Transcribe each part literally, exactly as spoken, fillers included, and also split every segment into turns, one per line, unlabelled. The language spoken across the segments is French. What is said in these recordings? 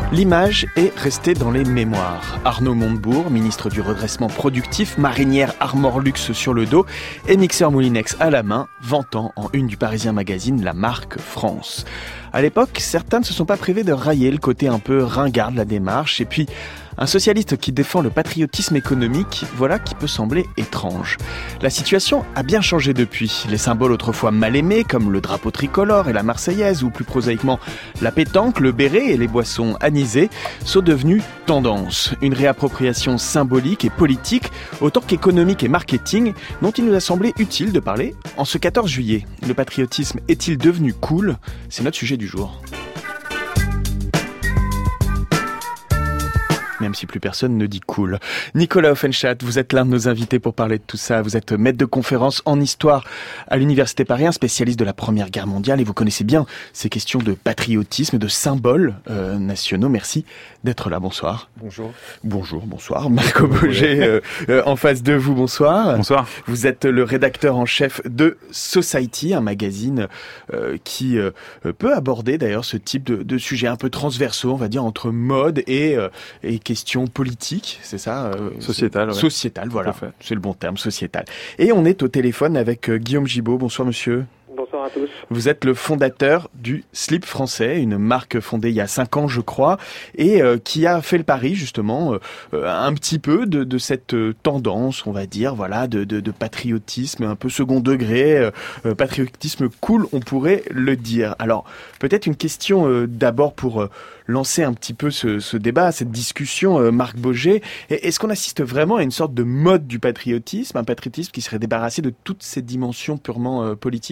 L'image est restée dans les mémoires. Arnaud Montebourg, ministre du redressement productif, marinière Armor Luxe sur le dos et mixeur Moulinex à la main, vantant en une du Parisien Magazine la marque France. À l'époque, certains ne se sont pas privés de railler le côté un peu ringard de la démarche, et puis un socialiste qui défend le patriotisme économique, voilà qui peut sembler étrange. La situation a bien changé depuis. Les symboles autrefois mal aimés, comme le drapeau tricolore et la Marseillaise, ou plus prosaïquement la pétanque, le béret et les boissons anisées, sont devenus tendance. Une réappropriation symbolique et politique, autant qu'économique et marketing, dont il nous a semblé utile de parler en ce quatorze juillet. Le patriotisme est-il devenu cool ? C'est notre sujet du jour. Même si plus personne ne dit cool. Nicolas Offenstadt, vous êtes l'un de nos invités pour parler de tout ça. Vous êtes maître de conférence en histoire à l'Université Paris, un spécialiste de la Première Guerre mondiale, et vous connaissez bien ces questions de patriotisme, de symboles euh, nationaux. Merci d'être là. Bonsoir.
Bonjour.
Bonjour, bonsoir. Marco Boger, euh, euh, en face de vous, bonsoir.
Bonsoir.
Vous êtes le rédacteur en chef de Society, un magazine euh, qui euh, peut aborder d'ailleurs ce type de, de sujets un peu transversaux, on va dire, entre mode et, euh, et questions politiques, c'est ça euh,
Sociétale,
c'est...
ouais.
Sociétale, voilà, c'est le bon terme, sociétale. Et on est au téléphone avec euh, Guillaume Gibaud. Bonsoir monsieur.
Bonsoir à tous.
Vous êtes le fondateur du Slip Français, une marque fondée il y a cinq ans, je crois, et euh, qui a fait le pari, justement, euh, un petit peu de, de cette euh, tendance, on va dire, voilà, de, de, de patriotisme un peu second degré, euh, patriotisme cool, on pourrait le dire. Alors, peut-être une question euh, d'abord pour euh, lancer un petit peu ce, ce débat, cette discussion, euh, Marc Boger. Est-ce qu'on assiste vraiment à une sorte de mode du patriotisme, un patriotisme qui serait débarrassé de toutes ces dimensions purement euh, politiques ?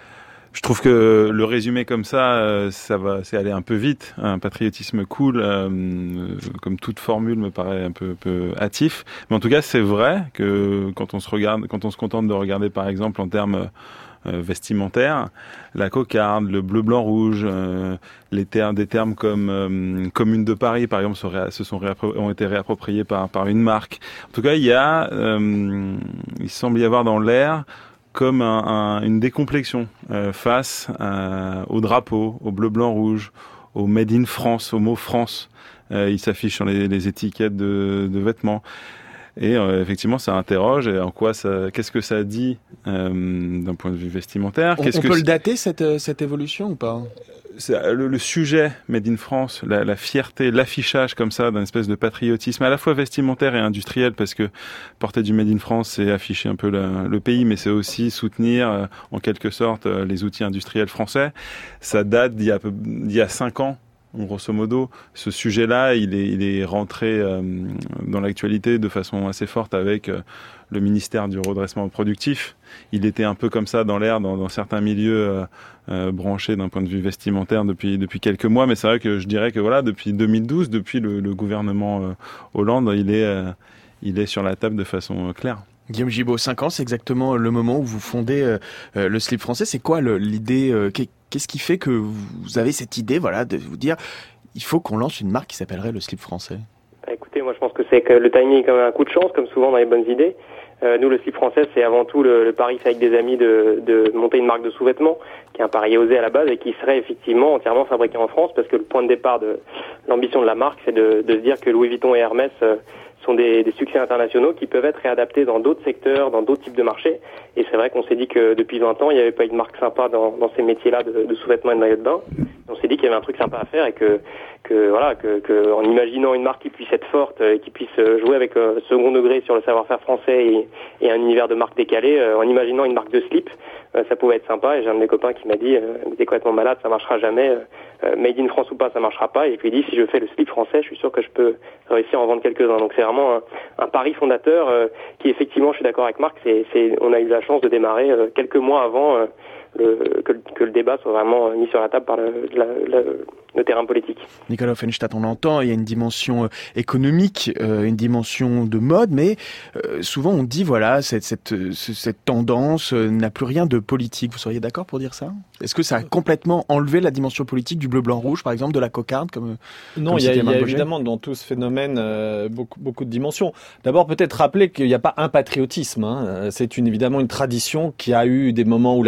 Je trouve que le résumé comme ça, ça va, c'est aller un peu vite. Un patriotisme cool, euh, comme toute formule, me paraît un peu, peu hâtif. Mais en tout cas, c'est vrai que quand on se regarde, quand on se contente de regarder, par exemple, en termes euh, vestimentaires, la cocarde, le bleu, blanc, rouge, euh, les termes, des termes comme euh, Commune de Paris, par exemple, se, ré, se sont réappro- ont été réappropriés par, par une marque. En tout cas, il y a, euh, il semble y avoir dans l'air comme un, un, une décomplexion euh, face euh, au drapeau, au bleu, blanc, rouge, au Made in France, au mot France. Euh, il s'affiche sur les, les étiquettes de, de vêtements. Et euh, effectivement, ça interroge. Et en quoi ça, qu'est-ce que ça dit euh, d'un point de vue vestimentaire ?
On,
qu'est-ce
on
que
peut
c'est...
le dater, cette, cette évolution, ou pas ?
C'est le, le sujet Made in France, la, la fierté, l'affichage comme ça d'un espèce de patriotisme à la fois vestimentaire et industriel, parce que porter du Made in France, c'est afficher un peu le, le pays, mais c'est aussi soutenir euh, en quelque sorte euh, les outils industriels français. Ça date d'il y a, d'il y a cinq ans. Grosso modo, ce sujet-là, il est, il est rentré euh, dans l'actualité de façon assez forte avec euh, le ministère du redressement productif. Il était un peu comme ça dans l'air, dans, dans certains milieux euh, euh, branchés d'un point de vue vestimentaire depuis depuis quelques mois. Mais c'est vrai que je dirais que voilà, depuis deux mille douze, depuis le, le gouvernement euh, Hollande, il est euh, il est sur la table de façon euh, claire.
Guillaume Gibaud, cinq ans, c'est exactement le moment où vous fondez euh, le Slip Français. C'est quoi le, l'idée euh, Qu'est-ce qui fait que vous avez cette idée, voilà, de vous dire il faut qu'on lance une marque qui s'appellerait le Slip Français ?
Bah, écoutez, moi je pense que c'est que le timing est comme un coup de chance, comme souvent dans les bonnes idées. Euh, nous, le Slip Français, c'est avant tout le, le pari fait avec des amis de, de monter une marque de sous-vêtements, qui est un pari osé à la base et qui serait effectivement entièrement fabriqué en France, parce que le point de départ de l'ambition de la marque, c'est de, de se dire que Louis Vuitton et Hermès euh, sont des, des succès internationaux qui peuvent être réadaptés dans d'autres secteurs, dans d'autres types de marchés. Et c'est vrai qu'on s'est dit que depuis vingt ans, il n'y avait pas eu de marque sympa dans, dans ces métiers-là de, de sous-vêtements et de maillots de bain. On s'est dit qu'il y avait un truc sympa à faire et que, que voilà, que, que en imaginant une marque qui puisse être forte, et qui puisse jouer avec euh, second degré sur le savoir-faire français et, et un univers de marque décalé, euh, en imaginant une marque de slip, euh, ça pouvait être sympa. Et j'ai un de mes copains qui m'a dit, euh, t'es complètement malade, ça marchera jamais. Euh, made in France ou pas, ça marchera pas. Et puis il dit, si je fais le slip français, je suis sûr que je peux réussir à en vendre quelques-uns. Donc c'est vraiment un, un pari fondateur euh, qui effectivement, je suis d'accord avec Marc, c'est, c'est, on a eu la chance de démarrer euh, quelques mois avant euh, le, que, que le débat soit vraiment mis sur la table par le, la, la, le terrain politique.
Nicolas Offenstadt, on l'entend, il y a une dimension euh, économique, euh, une dimension de mode, mais euh, souvent on dit, voilà, cette, cette, cette tendance euh, n'a plus rien de politique. Vous seriez d'accord pour dire ça ? Est-ce que ça a complètement enlevé la dimension politique du bleu, blanc, rouge, par exemple, de la cocarde comme
Non,
comme
il y a, il y a
Boger
évidemment dans tout ce phénomène euh, beaucoup, beaucoup de dimensions. D'abord, peut-être rappeler qu'il n'y a pas un patriotisme. Hein. C'est une, évidemment une tradition qui a eu des moments où la gauche en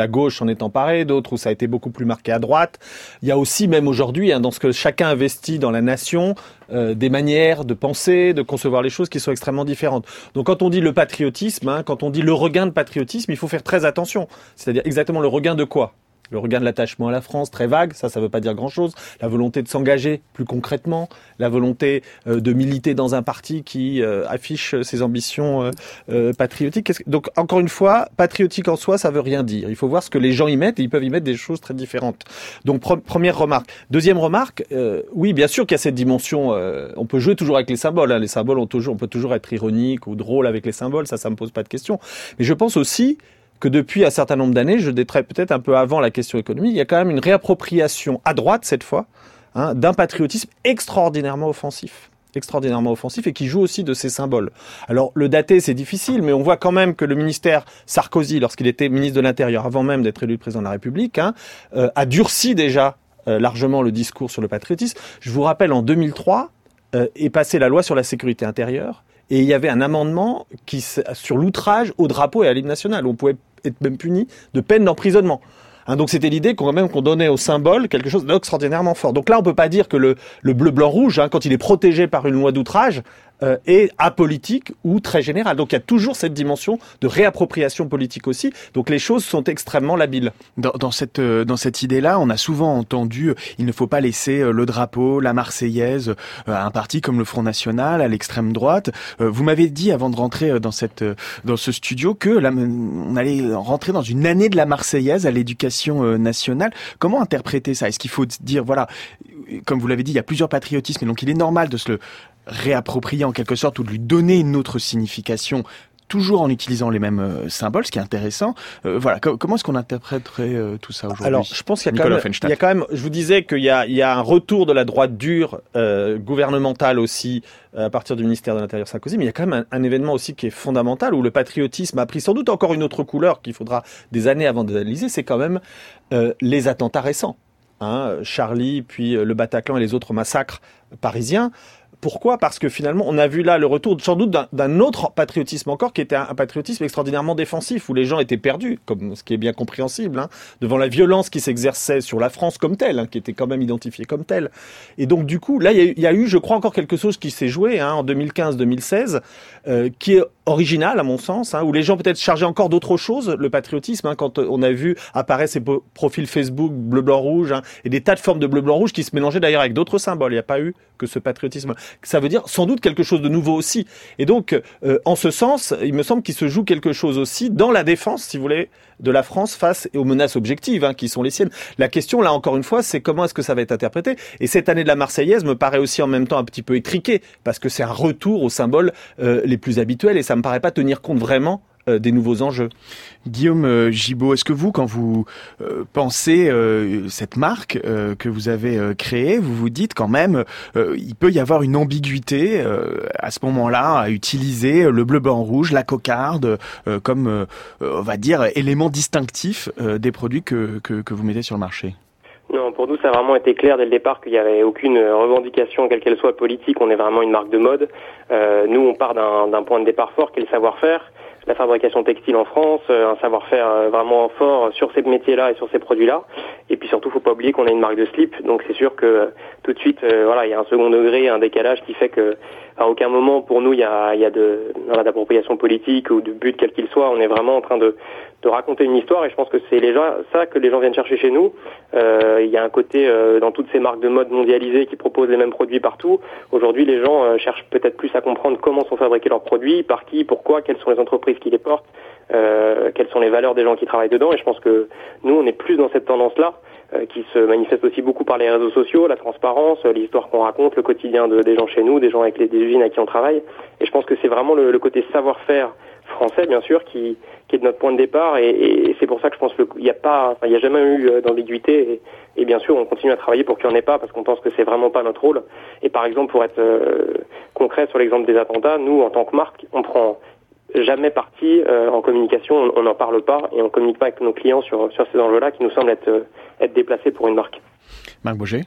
est emparé, d'autres où ça a été beaucoup plus marqué à droite. Il y a aussi, même aujourd'hui, hein, dans ce que chacun investit dans la nation, euh, des manières de penser, de concevoir les choses qui sont extrêmement différentes. Donc quand on dit le patriotisme, hein, quand on dit le regain de patriotisme, il faut faire très attention. C'est-à-dire exactement le regain de quoi ? Le regain de l'attachement à la France, très vague, ça, ça veut pas dire grand-chose. La volonté de s'engager plus concrètement, la volonté euh, de militer dans un parti qui euh, affiche ses ambitions euh, euh, patriotiques. Qu'est-ce que... Donc, encore une fois, patriotique en soi, ça veut rien dire. Il faut voir ce que les gens y mettent et ils peuvent y mettre des choses très différentes. Donc, pre- première remarque. Deuxième remarque, euh, oui, bien sûr qu'il y a cette dimension. Euh, on peut jouer toujours avec les symboles. Hein. Les symboles, ont toujours, on peut toujours être ironique ou drôle avec les symboles. Ça, ça me pose pas de question. Mais je pense aussi que depuis un certain nombre d'années, je détaillerai peut-être un peu avant la question économique, il y a quand même une réappropriation à droite cette fois, hein, d'un patriotisme extraordinairement offensif, extraordinairement offensif et qui joue aussi de ces symboles. Alors le dater c'est difficile, mais on voit quand même que le ministère Sarkozy, lorsqu'il était ministre de l'Intérieur, avant même d'être élu président de la République, hein, euh, a durci déjà euh, largement le discours sur le patriotisme. Je vous rappelle, en deux mille trois, euh, est passée la loi sur la sécurité intérieure. Et il y avait un amendement qui, sur l'outrage au drapeau et à l'hymne national. On pouvait être même puni de peine d'emprisonnement. Hein, donc c'était l'idée qu'on, même, qu'on donnait au symbole quelque chose d'extraordinairement fort. Donc là, on peut pas dire que le, le bleu, blanc, rouge, hein, quand il est protégé par une loi d'outrage, euh, est apolitique ou très général. Donc il y a toujours cette dimension de réappropriation politique aussi. Donc les choses sont extrêmement labiles.
Dans, dans cette euh, dans cette idée-là, on a souvent entendu euh, il ne faut pas laisser euh, le drapeau, la Marseillaise euh, à un parti comme le Front National, à l'extrême droite. Euh, vous m'avez dit avant de rentrer euh, dans cette euh, dans ce studio que là, on allait rentrer dans une année de la Marseillaise à l'éducation euh, nationale. Comment interpréter ça ? Est-ce qu'il faut dire voilà, comme vous l'avez dit, il y a plusieurs patriotismes, et donc il est normal de se le réapproprier en quelque sorte ou de lui donner une autre signification, toujours en utilisant les mêmes euh, symboles, ce qui est intéressant. Euh, voilà, co- comment est-ce qu'on interpréterait euh, tout ça aujourd'hui ?
Alors, je pense qu'il y a, quand même, il y a quand même, je vous disais qu'il y a, il y a un retour de la droite dure, euh, gouvernementale aussi, à partir du ministère de l'Intérieur Sarkozy, mais il y a quand même un, un événement aussi qui est fondamental, où le patriotisme a pris sans doute encore une autre couleur qu'il faudra des années avant d'analyser, c'est quand même euh, les attentats récents. Hein, Charlie, puis euh, le Bataclan et les autres massacres parisiens. Pourquoi ? Parce que finalement, on a vu là le retour sans doute d'un, d'un autre patriotisme encore, qui était un, un patriotisme extraordinairement défensif, où les gens étaient perdus, comme ce qui est bien compréhensible, hein, devant la violence qui s'exerçait sur la France comme telle, hein, qui était quand même identifiée comme telle. Et donc du coup, là, il y a eu, il y a eu je crois, encore quelque chose qui s'est joué hein, en deux mille quinze deux mille seize, euh, qui est original à mon sens, hein, où les gens peut-être chargeaient encore d'autres choses, le patriotisme, hein, quand on a vu apparaître ces po- profils Facebook bleu, blanc, rouge, hein, et des tas de formes de bleu, blanc, rouge qui se mélangeaient d'ailleurs avec d'autres symboles. Il n'y a pas eu que ce patriotisme. Ça veut dire sans doute quelque chose de nouveau aussi. Et donc, euh, en ce sens, il me semble qu'il se joue quelque chose aussi dans la défense, si vous voulez, de la France face aux menaces objectives hein, qui sont les siennes. La question, là, encore une fois, c'est comment est-ce que ça va être interprété. Et cette année de la Marseillaise me paraît aussi en même temps un petit peu étriquée, parce que c'est un retour aux symboles euh, les plus habituels, et ça me paraît pas tenir compte vraiment euh, des nouveaux enjeux.
Guillaume euh, Gibault, est-ce que vous, quand vous euh, pensez euh, cette marque euh, que vous avez euh, créée, vous vous dites quand même, euh, il peut y avoir une ambiguïté euh, à ce moment-là à utiliser le bleu, blanc, rouge, la cocarde euh, comme, euh, on va dire, élément distinctif euh, des produits que, que, que vous mettez sur le marché ?
Non, pour nous, ça a vraiment été clair dès le départ qu'il n'y avait aucune revendication, quelle qu'elle soit politique. On est vraiment une marque de mode. Euh, nous, on part d'un, d'un point de départ fort qui est le savoir-faire. La fabrication textile en France, un savoir-faire vraiment fort sur ces métiers-là et sur ces produits-là. Et puis surtout, faut pas oublier qu'on a une marque de slip, donc c'est sûr que tout de suite, euh, voilà, il y a un second degré, un décalage qui fait que à aucun moment pour nous il y a, il y a de voilà, d'appropriation politique ou de but quel qu'il soit. On est vraiment en train de de raconter une histoire, et je pense que c'est les gens, ça que les gens viennent chercher chez nous. Euh, il y a un côté euh, dans toutes ces marques de mode mondialisées qui proposent les mêmes produits partout. Aujourd'hui, les gens euh, cherchent peut-être plus à comprendre comment sont fabriqués leurs produits, par qui, pourquoi, quelles sont les entreprises qui les portent, euh, quelles sont les valeurs des gens qui travaillent dedans. Et je pense que nous, on est plus dans cette tendance-là, euh, qui se manifeste aussi beaucoup par les réseaux sociaux, la transparence, euh, l'histoire qu'on raconte, le quotidien de, des gens chez nous, des gens avec les des usines à qui on travaille. Et je pense que c'est vraiment le, le côté savoir-faire français, bien sûr, qui, qui est de notre point de départ, et, et c'est pour ça que je pense qu'il n'y a pas, enfin, il n'y a jamais eu d'ambiguïté, et, et bien sûr, on continue à travailler pour qu'il n'y en ait pas, parce qu'on pense que c'est vraiment pas notre rôle. Et par exemple, pour être euh, concret sur l'exemple des attentats, nous, en tant que marque, on prend jamais parti euh, en communication, on n'en parle pas, et on communique pas avec nos clients sur, sur ces enjeux-là qui nous semblent être, euh, être déplacés pour une marque.
Marc Boger.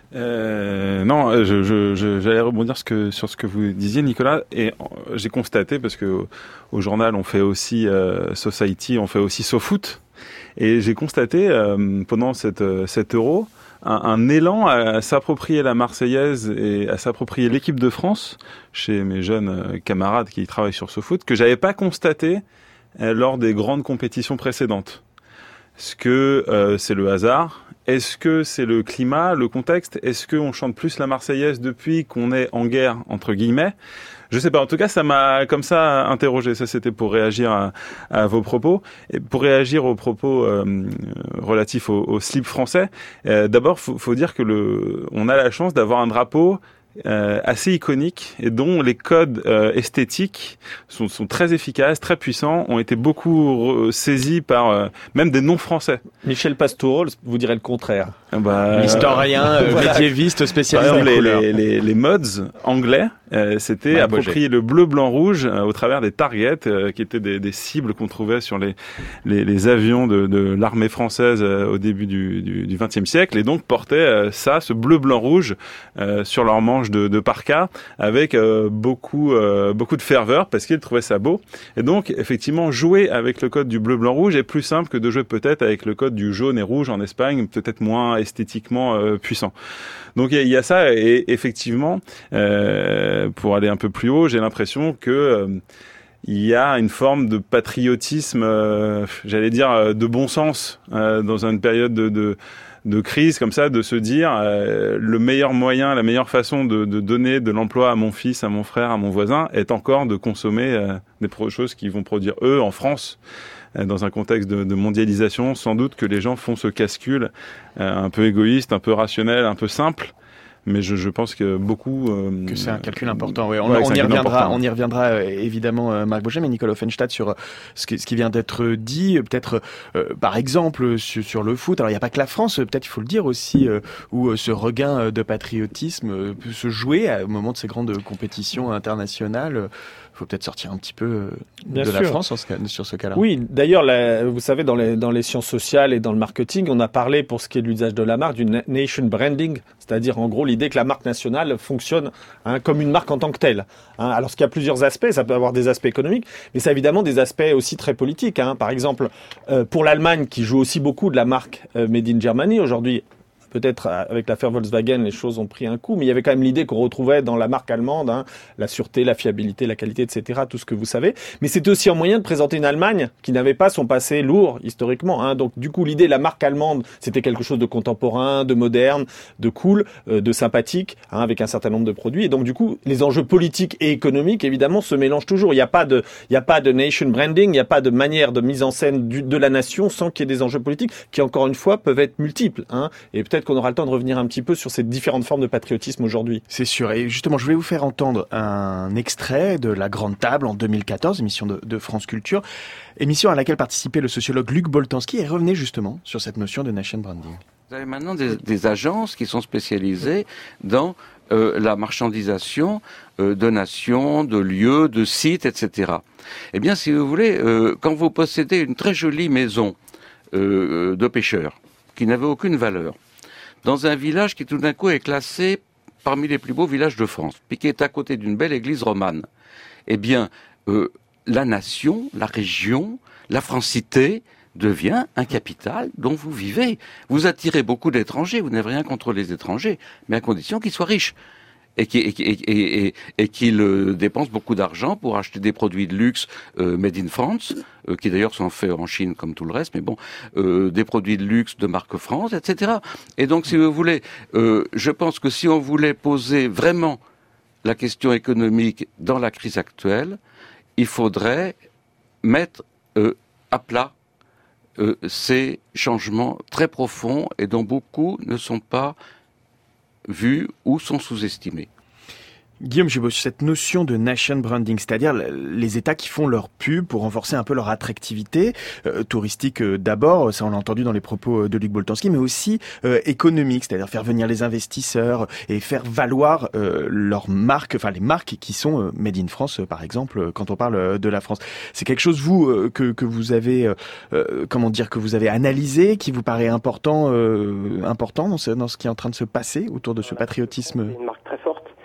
Euh, non, je, je, je, j'allais rebondir ce que, sur ce que vous disiez, Nicolas, et j'ai constaté, parce que au, au journal on fait aussi euh, Society, on fait aussi SoFoot, Et j'ai constaté euh, pendant cette, cet Euro un, un élan à s'approprier la Marseillaise et à s'approprier l'équipe de France chez mes jeunes camarades qui travaillent sur ce foot que j'avais pas constaté euh, lors des grandes compétitions précédentes. Est-ce que euh, c'est le hasard ? Est-ce que c'est le climat, le contexte ? Est-ce qu'on chante plus la Marseillaise depuis qu'on est en guerre, entre guillemets ? Je sais pas. En tout cas, ça m'a comme ça interrogé. Ça, c'était pour réagir à, à vos propos. Et pour réagir aux propos euh, relatifs au, au slip français, euh, d'abord, faut, faut dire que le, on a la chance d'avoir un drapeau Euh, assez iconique et dont les codes euh, esthétiques sont, sont très efficaces, très puissants, ont été beaucoup re- saisis par euh, même des non-français.
Michel Pastoureau vous dirait le contraire.
Bah,
L'historien euh,
voilà.
médiéviste spécialisé
par
en
exemple, les,
couleurs.
les, les, les mods anglais euh, s'étaient
Ouais,
approprié le bleu, blanc, rouge euh, au travers des targets euh, qui étaient des, des cibles qu'on trouvait sur les, les, les avions de, de l'armée française euh, au début du, du, du vingtième siècle et donc portaient euh, ça, ce bleu, blanc, rouge euh, sur leurs manches de, de parka avec euh, beaucoup, euh, beaucoup de ferveur parce qu'ils trouvaient ça beau. Et donc, effectivement, jouer avec le code du bleu, blanc, rouge est plus simple que de jouer peut-être avec le code du jaune et rouge en Espagne, peut-être moins esthétiquement euh, puissant. Donc, il y, y a ça et effectivement, euh, pour aller un peu plus haut, j'ai l'impression que euh, il y a une forme de patriotisme, euh, j'allais dire, de bon sens euh, dans une période de, de de crise comme ça, de se dire euh, le meilleur moyen, la meilleure façon de, de donner de l'emploi à mon fils, à mon frère, à mon voisin est encore de consommer euh, des pro- choses qu'ils vont produire eux en France euh, dans un contexte de, de mondialisation. Sans doute que les gens font ce calcul euh, un peu égoïste, un peu rationnel, un peu simple. Mais je, je pense que beaucoup... Euh,
que c'est un calcul important, oui. On,
ouais,
on, y reviendra,
important.
on y reviendra euh, évidemment, euh, Marc Boget, mais Nicolas Offenstadt, sur euh, ce, qui, ce qui vient d'être dit, euh, peut-être euh, par exemple sur, sur le foot. Alors il n'y a pas que la France, euh, peut-être il faut le dire aussi, euh, où euh, ce regain euh, de patriotisme euh, peut se jouer à, au moment de ces grandes compétitions internationales. Il euh, faut peut-être sortir un petit peu euh, de
Bien
la
sûr.
France en ce cas, sur ce cas-là.
Oui, d'ailleurs, la, vous savez, dans les, dans les sciences sociales et dans le marketing, on a parlé, pour ce qui est de l'usage de la marque, du na- nation branding, c'est-à-dire en gros l'idée que la marque nationale fonctionne hein, comme une marque en tant que telle. Hein. Alors, qu'il y a plusieurs aspects, ça peut avoir des aspects économiques, mais ça a évidemment des aspects aussi très politiques. Hein. Par exemple, euh, pour l'Allemagne, qui joue aussi beaucoup de la marque euh, Made in Germany, aujourd'hui, peut-être avec l'affaire Volkswagen, les choses ont pris un coup, mais il y avait quand même l'idée qu'on retrouvait dans la marque allemande, hein, la sûreté, la fiabilité, la qualité, et cetera, tout ce que vous savez. Mais c'était aussi un moyen de présenter une Allemagne qui n'avait pas son passé lourd historiquement. Hein. Donc du coup, l'idée de la marque allemande, c'était quelque chose de contemporain, de moderne, de cool, euh, de sympathique, hein, avec un certain nombre de produits. Et donc du coup, les enjeux politiques et économiques, évidemment, se mélangent toujours. Il n'y a pas de, il n'y a pas de nation branding, il n'y a pas de manière de mise en scène du, de la nation sans qu'il y ait des enjeux politiques qui, encore une fois, peuvent être multiples. Hein. Et peut-être qu'on aura le temps de revenir un petit peu sur ces différentes formes de patriotisme aujourd'hui.
C'est sûr. Et justement, je voulais vous faire entendre un extrait de La Grande Table en deux mille quatorze, émission de, de France Culture, émission à laquelle participait le sociologue Luc Boltanski et revenait justement sur cette notion de nation branding.
Vous avez maintenant des, des agences qui sont spécialisées dans euh, la marchandisation euh, de nations, de lieux, de sites, et cetera. Eh bien, si vous voulez, euh, quand vous possédez une très jolie maison euh, de pêcheurs, qui n'avait aucune valeur, dans un village qui tout d'un coup est classé parmi les plus beaux villages de France, puis qui est à côté d'une belle église romane, eh bien, euh, la nation, la région, la francité devient un capital dont vous vivez. Vous attirez beaucoup d'étrangers, vous n'avez rien contre les étrangers, mais à condition qu'ils soient riches. Et qu'ils et, et, et, et qu'ils euh, dépensent beaucoup d'argent pour acheter des produits de luxe euh, made in France, euh, qui d'ailleurs sont faits en Chine comme tout le reste, mais bon, euh, des produits de luxe de marque France, et cetera. Et donc, si vous voulez, euh, je pense que si on voulait poser vraiment la question économique dans la crise actuelle, il faudrait mettre euh, à plat euh, ces changements très profonds et dont beaucoup ne sont pas vus ou sont sous-estimés.
Guillaume Gibaud, cette notion de nation branding, c'est-à-dire les États qui font leur pub pour renforcer un peu leur attractivité euh, touristique euh, d'abord, ça on l'a entendu dans les propos de Luc Boltanski, mais aussi euh, économique, c'est-à-dire faire venir les investisseurs et faire valoir euh, leurs marques, enfin les marques qui sont euh, made in France, euh, par exemple, euh, quand on parle euh, de la France. C'est quelque chose vous euh, que que vous avez, euh, euh, comment dire, que vous avez analysé, qui vous paraît important, euh, important dans ce, dans ce qui est en train de se passer autour de ce patriotisme.
C'est une marque très forte.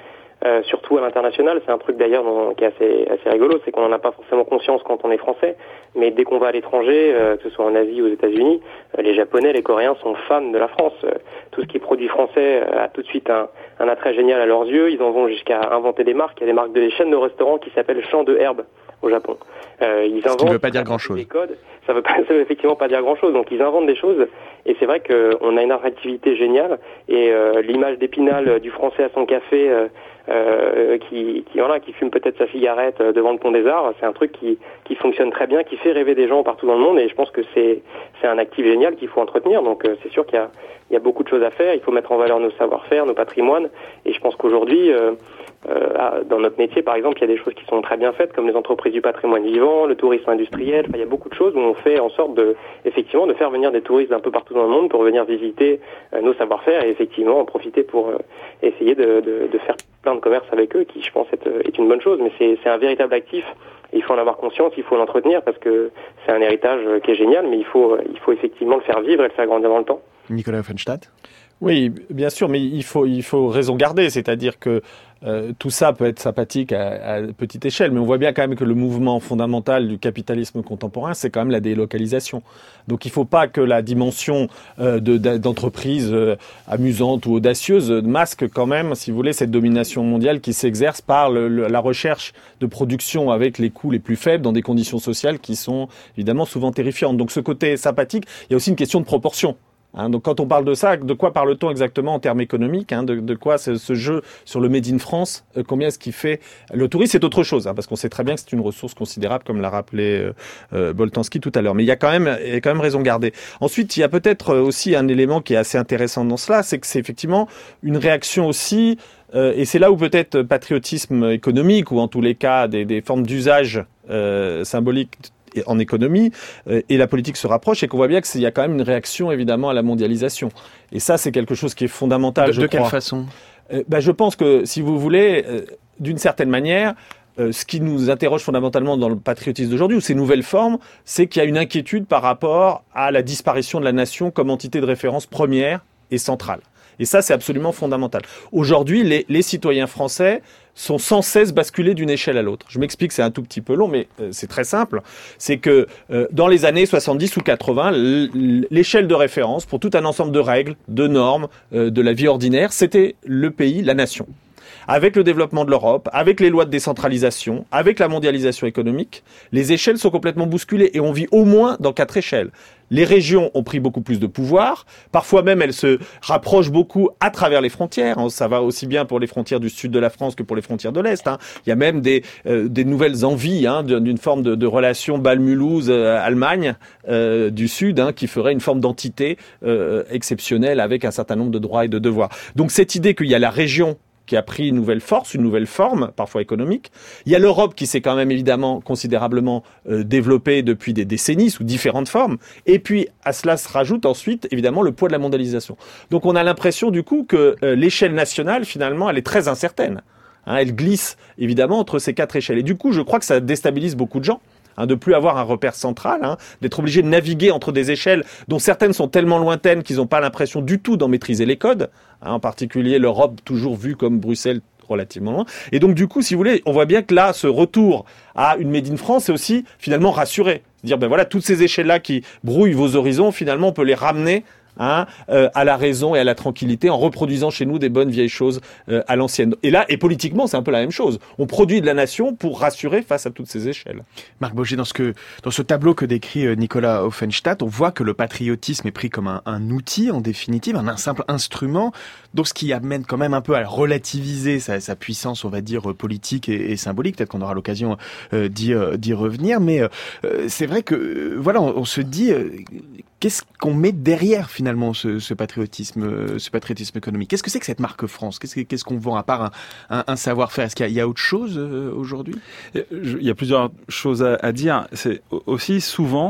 euh, surtout à l'international. C'est un truc d'ailleurs dont, qui est assez, assez rigolo, c'est qu'on n'en a pas forcément conscience quand on est français, mais dès qu'on va à l'étranger, euh, que ce soit en Asie ou aux États-Unis, euh, les Japonais, les Coréens sont fans de la France. Euh, tout ce qui est produit français euh, a tout de suite un, un attrait génial à leurs yeux. Ils en vont jusqu'à inventer des marques. Il y a des marques de des chaînes de restaurants qui s'appellent Champs de Herbe au Japon. Euh, ils
Ce
inventent
qui ne veut pas dire grand-chose.
Des codes. Ça veut pas, ça veut effectivement pas dire grand-chose. Donc ils inventent des choses et c'est vrai qu'on a une attractivité géniale et euh, l'image d'Épinal du français à son café euh, euh, qui, qui, voilà, qui fume peut-être sa cigarette devant le Pont des Arts, c'est un truc qui, qui fonctionne très bien, qui fait rêver des gens partout dans le monde et je pense que c'est, c'est un actif génial qu'il faut entretenir. Donc euh, c'est sûr qu'il y a, il y a beaucoup de choses à faire. Il faut mettre en valeur nos savoir-faire, nos patrimoines et je pense qu'aujourd'hui euh, Euh, dans notre métier, par exemple, il y a des choses qui sont très bien faites, comme les entreprises du patrimoine vivant, le tourisme industriel. Enfin, il y a beaucoup de choses où on fait en sorte de, effectivement, de faire venir des touristes d'un peu partout dans le monde pour venir visiter euh, nos savoir-faire et effectivement en profiter pour euh, essayer de, de, de faire plein de commerce avec eux, qui, je pense, est, est une bonne chose. Mais c'est, c'est un véritable actif. Il faut en avoir conscience, il faut l'entretenir parce que c'est un héritage qui est génial, mais il faut, il faut effectivement le faire vivre et le faire grandir dans le temps.
Nicolas Offenstadt.
Oui, bien sûr, mais il faut, il faut raison garder, c'est-à-dire que euh, tout ça peut être sympathique à, à petite échelle, mais on voit bien quand même que le mouvement fondamental du capitalisme contemporain, c'est quand même la délocalisation. Donc il ne faut pas que la dimension euh, de, d'entreprise euh, amusante ou audacieuse masque quand même, si vous voulez, cette domination mondiale qui s'exerce par le, le, la recherche de production avec les coûts les plus faibles dans des conditions sociales qui sont évidemment souvent terrifiantes. Donc ce côté sympathique, il y a aussi une question de proportion. Hein, donc quand on parle de ça, de quoi parle-t-on exactement en termes économiques, hein, de, de quoi ce, ce jeu sur le Made in France, euh, combien est-ce qu'il fait? Le tourisme, c'est autre chose, hein, parce qu'on sait très bien que c'est une ressource considérable, comme l'a rappelé euh, euh, Boltanski tout à l'heure. Mais il y a quand même, il y a quand même raison gardée. Ensuite, il y a peut-être aussi un élément qui est assez intéressant dans cela, c'est que c'est effectivement une réaction aussi, euh, et c'est là où peut-être patriotisme économique, ou en tous les cas des, des formes d'usage euh, symboliques en économie, euh, et la politique se rapproche, et qu'on voit bien qu'il y a quand même une réaction évidemment à la mondialisation. Et ça, c'est quelque chose qui est fondamental,
de,
je
de
crois.
quelle façon
euh, ben, Je pense que, si vous voulez, euh, d'une certaine manière, euh, ce qui nous interroge fondamentalement dans le patriotisme d'aujourd'hui, ou ces nouvelles formes, c'est qu'il y a une inquiétude par rapport à la disparition de la nation comme entité de référence première et centrale. Et ça, c'est absolument fondamental. Aujourd'hui, les, les citoyens français sont sans cesse basculés d'une échelle à l'autre. Je m'explique, c'est un tout petit peu long, mais euh, c'est très simple. C'est que euh, dans les années soixante-dix ou quatre-vingts, l'échelle de référence pour tout un ensemble de règles, de normes, euh, de la vie ordinaire, c'était le pays, la nation. Avec le développement de l'Europe, avec les lois de décentralisation, avec la mondialisation économique, les échelles sont complètement bousculées et on vit au moins dans quatre échelles. Les régions ont pris beaucoup plus de pouvoir, parfois même elles se rapprochent beaucoup à travers les frontières, ça va aussi bien pour les frontières du sud de la France que pour les frontières de l'Est. Hein. Il y a même des, euh, des nouvelles envies hein, d'une forme de, de relation Bâle-Mulhouse-Allemagne euh, du Sud hein, qui ferait une forme d'entité euh, exceptionnelle avec un certain nombre de droits et de devoirs. Donc cette idée qu'il y a la région qui a pris une nouvelle force, une nouvelle forme, parfois économique. Il y a l'Europe qui s'est quand même évidemment considérablement euh, développée depuis des décennies sous différentes formes. Et puis à cela se rajoute ensuite évidemment le poids de la mondialisation. Donc on a l'impression du coup que euh, l'échelle nationale finalement elle est très incertaine. Hein, elle glisse évidemment entre ces quatre échelles. Et du coup je crois que ça déstabilise beaucoup de gens. Hein, de plus avoir un repère central, hein, d'être obligé de naviguer entre des échelles dont certaines sont tellement lointaines qu'ils n'ont pas l'impression du tout d'en maîtriser les codes, hein, en particulier l'Europe toujours vue comme Bruxelles relativement loin. Et donc du coup, si vous voulez, on voit bien que là, ce retour à une Made in France, c'est aussi finalement rassurer. Dire, ben voilà, toutes ces échelles-là qui brouillent vos horizons, finalement, on peut les ramener Hein, euh, à la raison et à la tranquillité en reproduisant chez nous des bonnes vieilles choses euh, à l'ancienne. Et là, et politiquement, c'est un peu la même chose. On produit de la nation pour rassurer face à toutes ces échelles.
Marc Boger, dans ce que dans ce tableau que décrit Nicolas Offenstadt, on voit que le patriotisme est pris comme un, un outil, en définitive, un, un simple instrument, donc ce qui amène quand même un peu à relativiser sa, sa puissance, on va dire, politique et, et symbolique. Peut-être qu'on aura l'occasion euh, d'y, euh, d'y revenir, mais euh, c'est vrai que, euh, voilà, on, on se dit... Euh, Qu'est-ce qu'on met derrière finalement ce, ce patriotisme, ce patriotisme économique? Qu'est-ce que c'est que cette marque France? Qu'est-ce, qu'est-ce qu'on vend à part un, un, un savoir-faire? Est-ce qu'il y a, il y a autre chose euh, aujourd'hui?
Il y a plusieurs choses à, à dire. C'est aussi souvent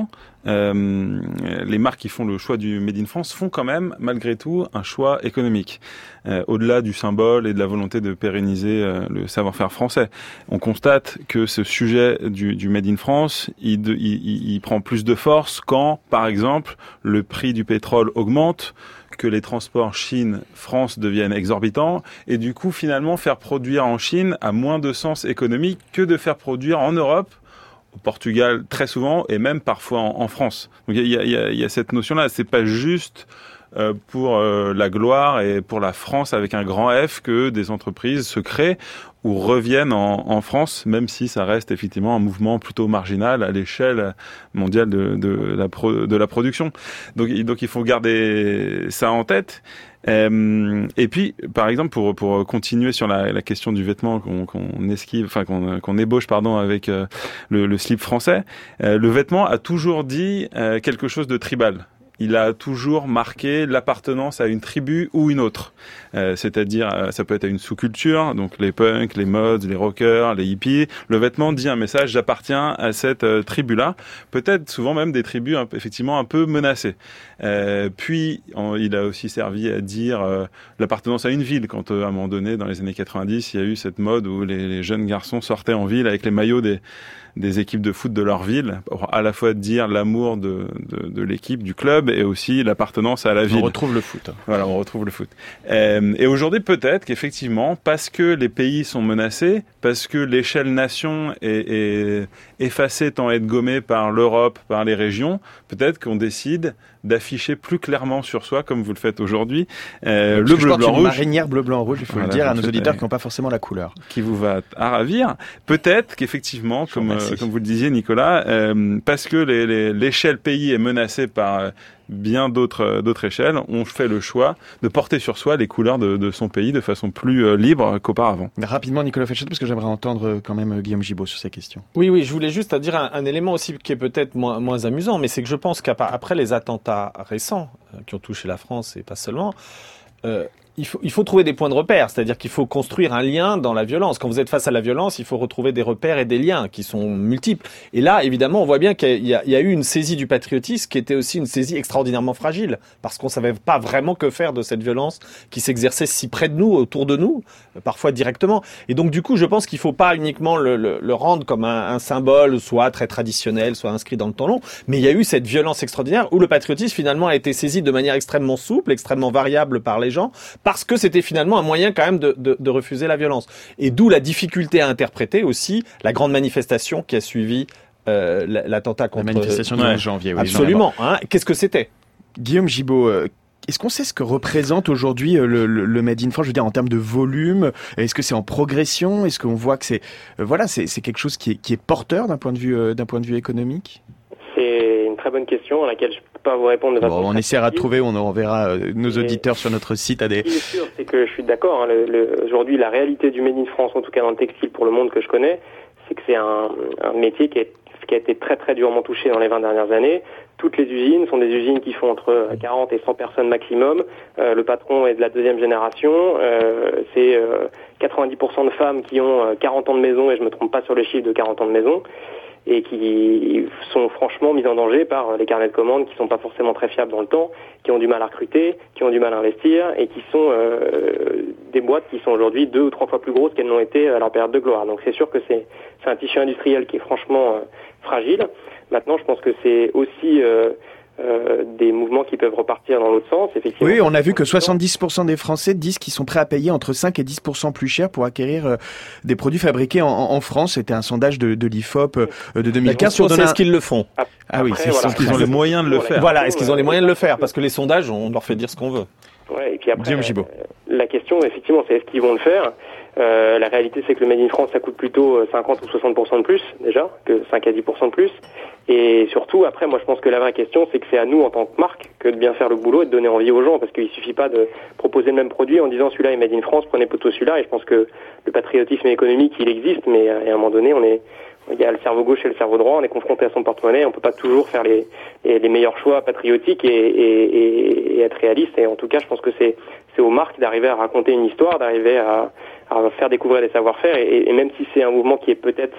euh, les marques qui font le choix du Made in France font quand même, malgré tout, un choix économique. Euh, au-delà du symbole et de la volonté de pérenniser euh, le savoir-faire français. On constate que ce sujet du, du Made in France, il, de, il, il prend plus de force quand, par exemple, le prix du pétrole augmente, que les transports Chine-France deviennent exorbitants, et du coup, finalement, faire produire en Chine a moins de sens économique que de faire produire en Europe, au Portugal très souvent, et même parfois en, en France. Donc il y a, il y a, il y a cette notion-là, c'est pas juste euh, pour euh, la gloire et pour la France avec un grand F que des entreprises se créent ou reviennent en, en France, même si ça reste effectivement un mouvement plutôt marginal à l'échelle mondiale de, de, la, pro, de la production. Donc, donc il faut garder ça en tête. Euh, et puis, par exemple, pour pour continuer sur la, la question du vêtement qu'on, qu'on esquive, enfin qu'on, qu'on ébauche, pardon, avec euh, le, le slip français, euh, le vêtement a toujours dit euh, quelque chose de tribal. Il a toujours marqué l'appartenance à une tribu ou une autre. Euh, c'est-à-dire, euh, ça peut être à une sous-culture, donc les punks, les mods, les rockers, les hippies. Le vêtement dit un message, j'appartiens à cette euh, tribu-là. Peut-être souvent même des tribus un, effectivement un peu menacées. Euh, puis, on, il a aussi servi à dire euh, l'appartenance à une ville. Quand euh, à un moment donné, dans les années quatre-vingt-dix, il y a eu cette mode où les, les jeunes garçons sortaient en ville avec les maillots des des équipes de foot de leur ville, pour à la fois dire l'amour de, de, de l'équipe, du club, et aussi l'appartenance à la ville.
On retrouve le foot.
Voilà, on retrouve le foot. Euh, et aujourd'hui, peut-être qu'effectivement, parce que les pays sont menacés, parce que l'échelle nation est, est effacée tant être gommée par l'Europe, par les régions, peut-être qu'on décide d'afficher plus clairement sur soi, comme vous le faites aujourd'hui, euh, le bleu, blanc, rouge. Une
marinière bleu, blanc, rouge, il faut voilà, le dire à nos auditeurs euh, qui n'ont pas forcément la couleur.
Qui vous va à ravir. Peut-être qu'effectivement, comme, euh, comme vous le disiez, Nicolas, euh, parce que les, les, l'échelle pays est menacée par euh, bien d'autres, d'autres échelles, on fait le choix de porter sur soi les couleurs de, de son pays de façon plus euh, libre qu'auparavant.
Rapidement, Nicolas Fechette, parce que j'aimerais entendre quand même Guillaume Gibault sur ces questions.
Oui, oui, je voulais juste dire un, un élément aussi qui est peut-être moins, moins amusant, mais c'est que je pense qu'après les attentats récents euh, qui ont touché la France et pas seulement, euh, Il faut, il faut trouver des points de repère, c'est-à-dire qu'il faut construire un lien dans la violence. Quand vous êtes face à la violence, il faut retrouver des repères et des liens qui sont multiples. Et là, évidemment, on voit bien qu'il y a, il y a eu une saisie du patriotisme qui était aussi une saisie extraordinairement fragile, parce qu'on savait pas vraiment que faire de cette violence qui s'exerçait si près de nous, autour de nous, parfois directement. Et donc, du coup, je pense qu'il faut pas uniquement le, le, le rendre comme un, un symbole, soit très traditionnel, soit inscrit dans le temps long, mais il y a eu cette violence extraordinaire où le patriotisme, finalement, a été saisi de manière extrêmement souple, extrêmement variable par les gens, parce que c'était finalement un moyen quand même de, de, de refuser la violence. Et d'où la difficulté à interpréter aussi la grande manifestation qui a suivi euh, l'attentat contre...
La manifestation du
ouais.
onze janvier. Oui,
absolument. Hein. Qu'est-ce que c'était ?
Guillaume Gibault, euh, est-ce qu'on sait ce que représente aujourd'hui le, le, le Made in France, je veux dire en termes de volume? Est-ce que c'est en progression? Est-ce qu'on voit que c'est euh, voilà, c'est, c'est quelque chose qui est, qui est porteur d'un point de vue euh, d'un point de vue économique?
C'est une très bonne question à laquelle je peux pas vous répondre de façon.
Bon, on essaiera de trouver, on enverra euh, nos
Et
auditeurs sur notre site à des.
Ce qui est sûr, c'est que je suis d'accord. Hein, le, le, aujourd'hui, la réalité du Made in France, en tout cas dans le textile pour le monde que je connais, c'est que c'est un, un métier qui, est, qui a été très très durement touché dans les vingt dernières années. Toutes les usines sont des usines qui font entre quarante et cent personnes maximum. Euh, le patron est de la deuxième génération. Euh, c'est euh, quatre-vingt-dix pour cent de femmes qui ont quarante ans de maison, et je me trompe pas sur les chiffres de quarante ans de maison, et qui sont franchement mis en danger par les carnets de commandes qui sont pas forcément très fiables dans le temps, qui ont du mal à recruter, qui ont du mal à investir, et qui sont euh, des boîtes qui sont aujourd'hui deux ou trois fois plus grosses qu'elles n'ont été à leur période de gloire. Donc c'est sûr que c'est, c'est un tissu industriel qui est franchement euh, fragile. Maintenant, je pense que c'est aussi euh, euh, des mouvements qui peuvent repartir dans l'autre sens, effectivement.
Oui, on a vu que soixante-dix pour cent des Français disent qu'ils sont prêts à payer entre cinq et dix pour cent plus cher pour acquérir euh, des produits fabriqués en, en France. C'était un sondage de, de l'I F O P euh, de deux mille quinze.
La question, c'est est-ce qu'ils le font?
Ah Après, oui, c'est
voilà.
Est-ce qu'ils ont les moyens de le faire?
Voilà, est-ce qu'ils ont les moyens de le faire? Parce que les sondages, on leur fait dire ce qu'on veut.
Ouais, et puis après,
Guillaume Gibault.
Euh, la question, effectivement, c'est est-ce qu'ils vont le faire? Euh, la réalité, c'est que le Made in France, ça coûte plutôt cinquante ou soixante pour cent de plus, déjà, que cinq à dix pour cent de plus. Et surtout, après, moi, je pense que la vraie question, c'est que c'est à nous, en tant que marque, que de bien faire le boulot et de donner envie aux gens, parce qu'il suffit pas de proposer le même produit en disant celui-là est Made in France, prenez plutôt celui-là. Et je pense que le patriotisme économique, il existe, mais à un moment donné, on est, il y a le cerveau gauche et le cerveau droit, on est confronté à son porte-monnaie, on peut pas toujours faire les, les, les meilleurs choix patriotiques et, et, et, et être réaliste. Et en tout cas, je pense que c'est, c'est aux marques d'arriver à raconter une histoire, d'arriver à, à faire découvrir des savoir-faire. Et, et même si c'est un mouvement qui est peut-être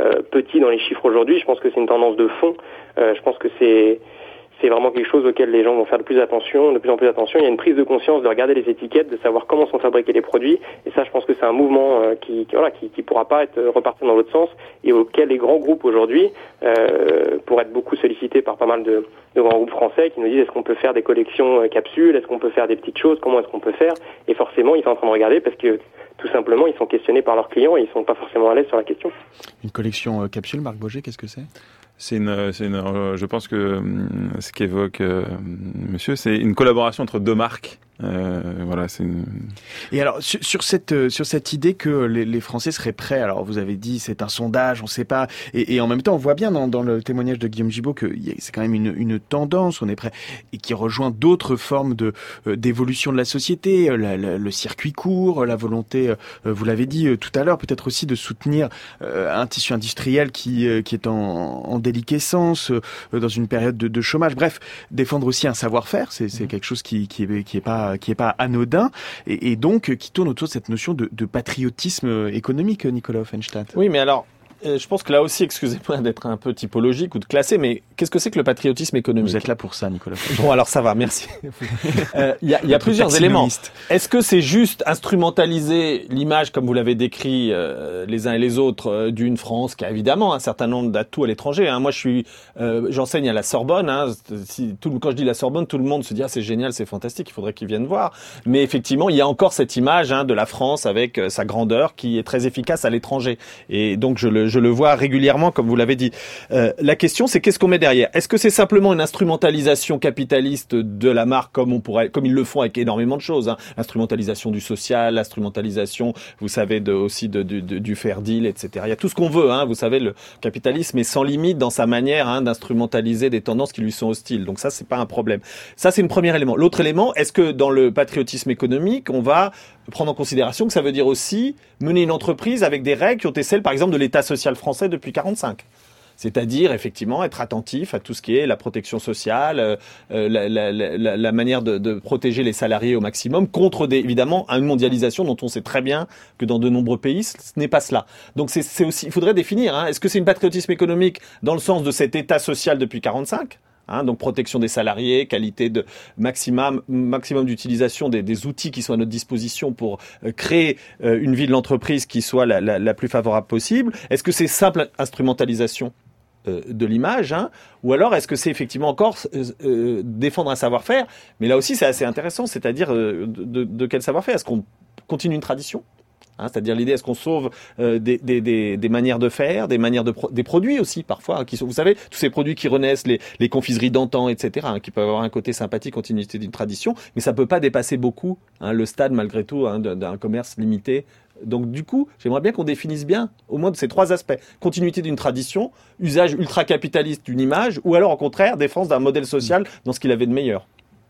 euh, petit dans les chiffres aujourd'hui. Je pense que c'est une tendance de fond. Euh, je pense que c'est c'est vraiment quelque chose auquel les gens vont faire de plus attention, de plus en plus attention. Il y a une prise de conscience de regarder les étiquettes, de savoir comment sont fabriqués les produits. Et ça, je pense que c'est un mouvement euh, qui, qui voilà, qui, qui pourra pas être reparti dans l'autre sens et auquel les grands groupes aujourd'hui euh, pourraient être beaucoup sollicités par pas mal de, de grands groupes français qui nous disent est-ce qu'on peut faire des collections euh, capsules, est-ce qu'on peut faire des petites choses, comment est-ce qu'on peut faire. Et forcément, ils sont en train de regarder parce que tout simplement, ils sont questionnés par leurs clients et ils sont pas forcément à l'aise sur la question.
Une collection euh, capsule, Marc Boger, qu'est-ce que c'est ?
C'est une, c'est une, euh, je pense que ce qu'évoque euh, monsieur, c'est une collaboration entre deux marques. Euh, voilà, c'est une...
Et alors sur, sur cette sur cette idée que les, les Français seraient prêts. Alors vous avez dit c'est un sondage, on ne sait pas. Et, et en même temps, on voit bien dans, dans le témoignage de Guillaume Gibault que c'est quand même une, une tendance. On est prêt et qui rejoint d'autres formes de euh, d'évolution de la société, la, la, le circuit court, la volonté, euh, vous l'avez dit euh, tout à l'heure, peut-être aussi de soutenir euh, un tissu industriel qui euh, qui est en, en déliquescence euh, dans une période de, de chômage. Bref, défendre aussi un savoir-faire, c'est, c'est quelque chose qui qui est qui est pas qui est pas anodin et, et donc qui tourne autour de cette notion de, de patriotisme économique, Nicolas Offenstadt.
Oui, mais alors, euh, je pense que là aussi, excusez-moi d'être un peu typologique ou de classer, mais qu'est-ce que c'est que le patriotisme économique ?
Vous êtes là pour ça, Nicolas.
Bon, alors ça va, merci. Il euh, y a, y a plusieurs éléments. Est-ce que c'est juste instrumentaliser l'image, comme vous l'avez décrit euh, les uns et les autres, euh, d'une France qui a évidemment un certain nombre d'atouts à l'étranger, hein. Moi, je suis, euh, j'enseigne à la Sorbonne. Hein. Si, tout, quand je dis la Sorbonne, tout le monde se dit ah, c'est génial, c'est fantastique, il faudrait qu'ils viennent voir. Mais effectivement, il y a encore cette image hein, de la France avec euh, sa grandeur qui est très efficace à l'étranger. Et donc, je le, je le vois régulièrement, comme vous l'avez dit. Euh, la question, c'est qu'est-ce qu'on met derrière ? Est-ce que c'est simplement une instrumentalisation capitaliste de la marque, comme on pourrait, comme ils le font avec énormément de choses, hein. L'instrumentalisation du social, l'instrumentalisation, vous savez, de, aussi de, de, de, du fair deal, et cetera. Il y a tout ce qu'on veut, hein. Vous savez, le capitalisme est sans limite dans sa manière hein, d'instrumentaliser des tendances qui lui sont hostiles. Donc ça, c'est pas un problème. Ça, c'est le premier élément. L'autre élément, est-ce que dans le patriotisme économique, on va prendre en considération que ça veut dire aussi mener une entreprise avec des règles qui ont été celles, par exemple, de l'État social français depuis quarante-cinq. C'est-à-dire, effectivement, être attentif à tout ce qui est la protection sociale, euh, la, la, la, la manière de, de protéger les salariés au maximum contre, des, évidemment, une mondialisation dont on sait très bien que dans de nombreux pays, ce n'est pas cela. Donc, c'est, c'est aussi, il faudrait définir, hein, est-ce que c'est une patriotisme économique dans le sens de cet État social depuis quarante-cinq ? Hein, donc protection des salariés, qualité de maximum, maximum d'utilisation des, des outils qui sont à notre disposition pour euh, créer euh, une vie de l'entreprise qui soit la, la, la plus favorable possible. Est-ce que c'est simple instrumentalisation euh, de l'image, hein, ou alors est-ce que c'est effectivement encore euh, euh, défendre un savoir-faire ? Mais là aussi c'est assez intéressant, c'est-à-dire euh, de, de, de quel savoir-faire ? Est-ce qu'on continue une tradition ? Hein, c'est-à-dire l'idée, est-ce qu'on sauve euh, des, des, des, des manières de faire, des manières de pro- des produits aussi parfois, hein, qui sont, vous savez, tous ces produits qui renaissent, les, les confiseries d'antan, et cetera, hein, qui peuvent avoir un côté sympathique, continuité d'une tradition, mais ça peut pas dépasser beaucoup hein, le stade malgré tout hein, d'un, d'un commerce limité. Donc du coup, j'aimerais bien qu'on définisse bien au moins de ces trois aspects. Continuité d'une tradition, usage ultra-capitaliste d'une image, ou alors au contraire, défense d'un modèle social dans ce qu'il avait de meilleur.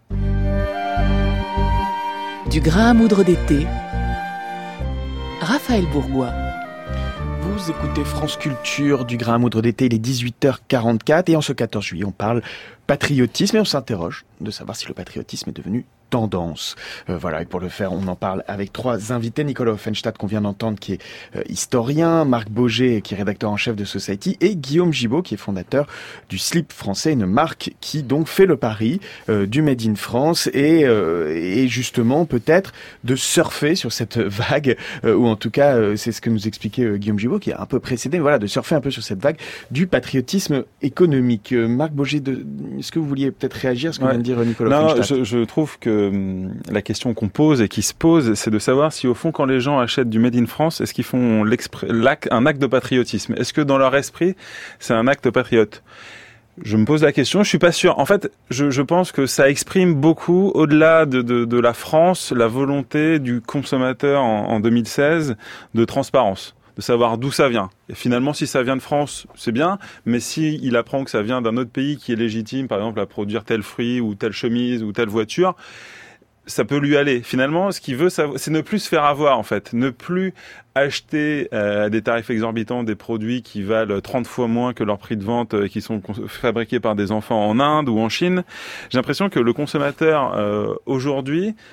Du grain à moudre d'été, Raphaël Bourgois.
Vous écoutez France Culture, du grain à moudre d'été, il est dix-huit heures quarante-quatre et en ce quatorze juillet, on parle patriotisme et on s'interroge de savoir si le patriotisme est devenu tendance. Euh, voilà, et pour le faire, on en parle avec trois invités. Nicolas Offenstadt, qu'on vient d'entendre, qui est euh, historien, Marc Boger, qui est rédacteur en chef de Society, et Guillaume Gibault, qui est fondateur du Slip français, une marque qui donc fait le pari euh, du Made in France et, euh, et justement peut-être de surfer sur cette vague, euh, ou en tout cas, euh, c'est ce que nous expliquait euh, Guillaume Gibault, qui a un peu précédé, voilà, de surfer un peu sur cette vague du patriotisme économique. Euh, Marc Boger, de, est-ce que vous vouliez peut-être réagir à ce que
ouais.
vient de dire Nicolas Offenstadt ?
Non, je, je trouve que la question qu'on pose et qui se pose, c'est de savoir si au fond, quand les gens achètent du Made in France, est-ce qu'ils font l'acte, un acte de patriotisme ? Est-ce que dans leur esprit, c'est un acte patriote ? Je me pose la question, je suis pas sûr. En fait, je, je pense que ça exprime beaucoup, au-delà de, de, de la France, la volonté du consommateur en, en deux mille seize de transparence, de savoir d'où ça vient. Et finalement, si ça vient de France, c'est bien, mais si il apprend que ça vient d'un autre pays qui est légitime, par exemple, à produire tel fruit ou telle chemise ou telle voiture, ça peut lui aller. Finalement, ce qu'il veut, c'est ne plus se faire avoir, en fait. Ne plus acheter euh, à des tarifs exorbitants des produits qui valent trente fois moins que leur prix de vente, euh, qui sont cons- fabriqués par des enfants en Inde ou en Chine. J'ai l'impression que le consommateur, euh, aujourd'hui,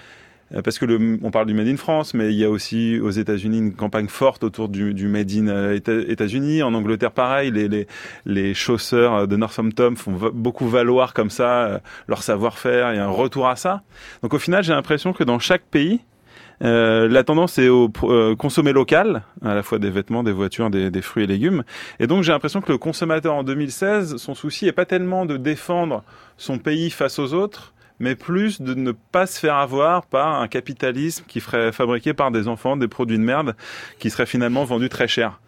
parce que le, on parle du Made in France, mais il y a aussi aux États-Unis une campagne forte autour du, du Made in euh, États-Unis. En Angleterre, pareil, les, les, les chausseurs de Northampton font v- beaucoup valoir comme ça euh, leur savoir-faire. Il y a un retour à ça. Donc au final, j'ai l'impression que dans chaque pays, Euh, la tendance est au euh, consommer local, à la fois des vêtements, des voitures, des, des fruits et légumes. Et donc j'ai l'impression que le consommateur en deux mille seize, son souci est pas tellement de défendre son pays face aux autres, mais plus de ne pas se faire avoir par un capitalisme qui ferait fabriquer par des enfants des produits de merde qui seraient finalement vendus très cher.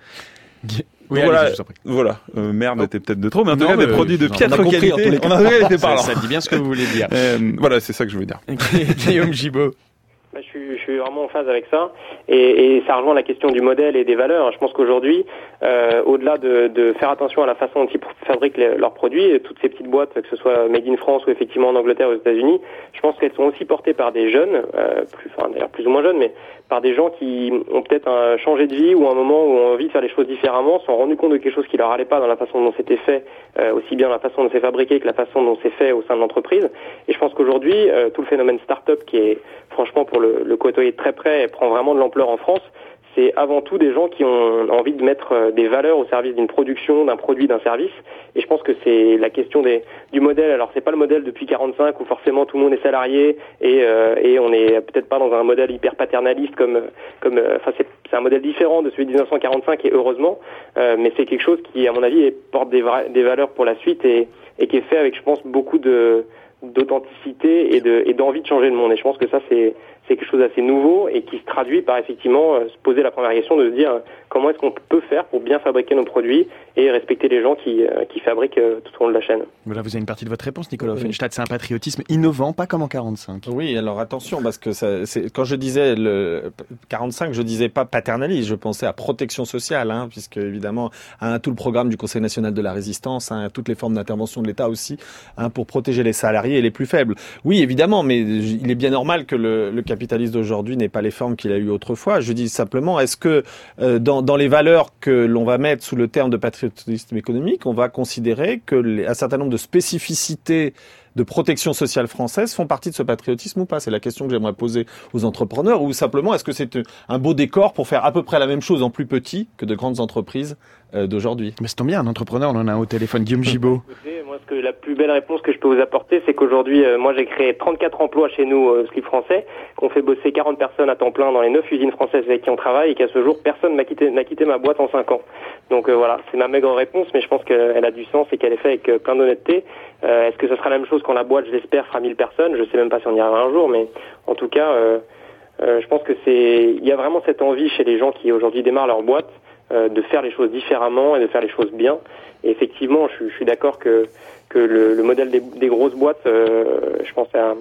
Oui,
voilà,
allez, je vous en prie.
voilà. Euh, merde
Oh.
était peut-être de trop, mais en
Non,
tout cas
mais
des produits de
on a
piètre
compris, en
qualité.
tous les cas.
On a été
Ça,
parlant.
ça dit bien ce que vous voulez dire.
Euh, voilà, c'est ça que je voulais dire.
Guillaume Gibaud.
Bah, je, suis, je suis vraiment en phase avec ça, et, et ça rejoint la question du modèle et des valeurs. Je pense qu'aujourd'hui, euh, au-delà de, de faire attention à la façon dont ils fabriquent les, leurs produits, toutes ces petites boîtes, que ce soit Made in France ou effectivement en Angleterre ou aux États-Unis, je pense qu'elles sont aussi portées par des jeunes, euh, plus, enfin d'ailleurs plus ou moins jeunes, mais par des gens qui ont peut-être un, changé de vie ou un moment où ont envie de faire les choses différemment, se sont rendus compte de quelque chose qui leur allait pas dans la façon dont c'était fait, euh, aussi bien la façon dont c'est fabriqué que la façon dont c'est fait au sein de l'entreprise. Et je pense qu'aujourd'hui, euh, tout le phénomène start-up qui est franchement pour le, le côtoyer de très près et prend vraiment de l'ampleur en France, c'est avant tout des gens qui ont envie de mettre des valeurs au service d'une production, d'un produit, d'un service. Et je pense que c'est la question des, du modèle. Alors c'est pas le modèle depuis quarante-cinq où forcément tout le monde est salarié et, euh, et on n'est peut-être pas dans un modèle hyper paternaliste comme, comme, enfin c'est, c'est un modèle différent de celui de dix-neuf cent quarante-cinq et heureusement, euh, mais c'est quelque chose qui à mon avis porte des, vra- des valeurs pour la suite et, et qui est fait avec je pense beaucoup de d'authenticité et, de, et d'envie de changer le monde. Et je pense que ça, c'est, c'est quelque chose d'assez nouveau et qui se traduit par effectivement euh, se poser la première question de se dire euh, comment est-ce qu'on peut faire pour bien fabriquer nos produits et respecter les gens qui, euh, qui fabriquent euh, tout au long de la chaîne.
Voilà, vous avez une partie de votre réponse, Nicolas Offenstadt. C'est un patriotisme innovant, pas comme en quarante-cinq.
Oui, alors attention, parce que ça, c'est, quand je disais le quarante-cinq, je disais pas paternaliste, je pensais à protection sociale, hein, puisque évidemment, hein, tout le programme du Conseil national de la résistance, hein, toutes les formes d'intervention de l'État aussi, hein, pour protéger les salariés et les plus faibles. Oui, évidemment, mais il est bien normal que le, le capitalisme d'aujourd'hui n'ait pas les formes qu'il a eues autrefois. Je dis simplement, est-ce que euh, dans, dans les valeurs que l'on va mettre sous le terme de patriotisme économique, on va considérer que les, un certain nombre de spécificités de protection sociale française font partie de ce patriotisme ou pas? C'est la question que j'aimerais poser aux entrepreneurs. Ou simplement, est-ce que c'est un beau décor pour faire à peu près la même chose en plus petit que de grandes entreprises euh, d'aujourd'hui?
Mais c'est tant bien, un entrepreneur, on en a un au téléphone. Guillaume Gibaud.
Écoutez, moi, ce que, la plus belle réponse que je peux vous apporter, c'est qu'aujourd'hui, euh, moi, j'ai créé trente-quatre emplois chez nous au Slip Français, qu'on fait bosser quarante personnes à temps plein dans les neuf usines françaises avec qui on travaille, et qu'à ce jour, personne n'a quitté, n'a quitté ma boîte en cinq ans. Donc euh, voilà, c'est ma maigre réponse, mais je pense qu'elle a du sens et qu'elle est faite avec euh, plein d'honnêteté. Euh, est-ce que ce sera la même chose quand la boîte, je l'espère, fera mille personnes? Je sais même pas si on y arrivera un jour, mais en tout cas, euh, euh, je pense que c'est, il y a vraiment cette envie chez les gens qui aujourd'hui démarrent leur boîte euh, de faire les choses différemment et de faire les choses bien. Et effectivement, je, je suis d'accord que que le, le modèle des, des grosses boîtes, euh, je pense à